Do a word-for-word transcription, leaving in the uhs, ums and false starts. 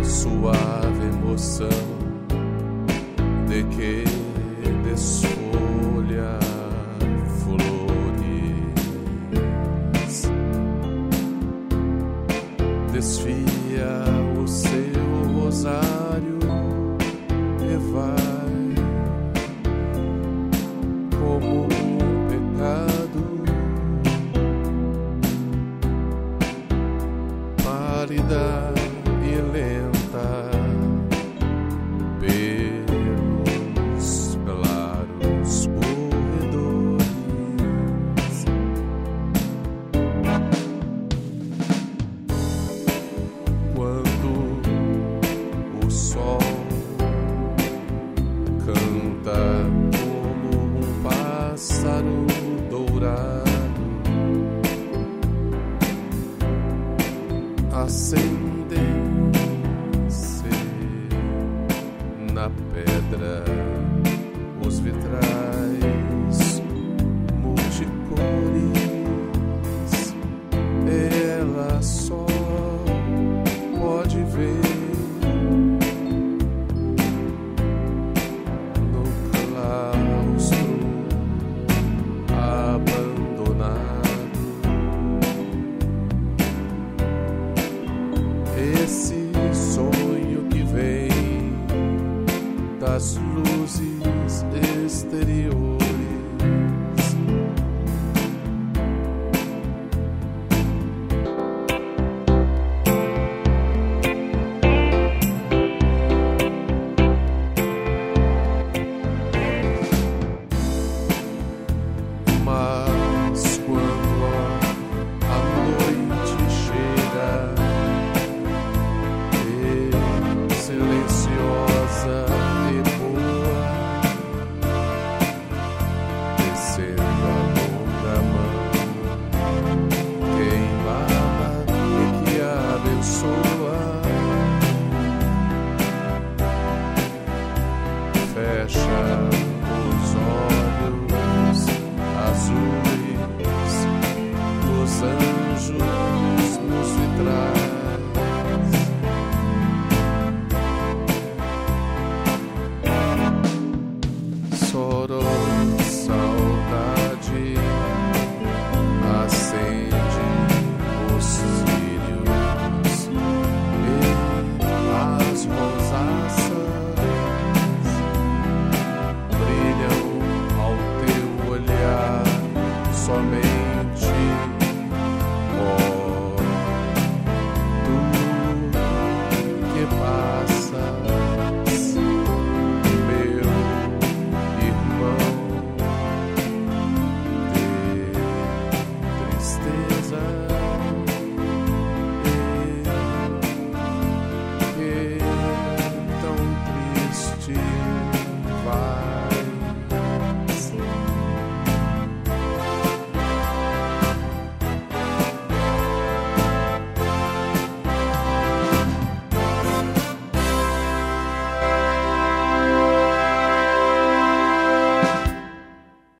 suave emoção de que desfolha flores, desfia o seu rosário e vai como um pecado, pálida e lenta pelos claros corredores. Quando o sol canta como um pássaro dourado, acendem-se na pedra os vitrais multicores. Ela só pode ver no claustro abandonado esse sonho que vem das luzes exteriores.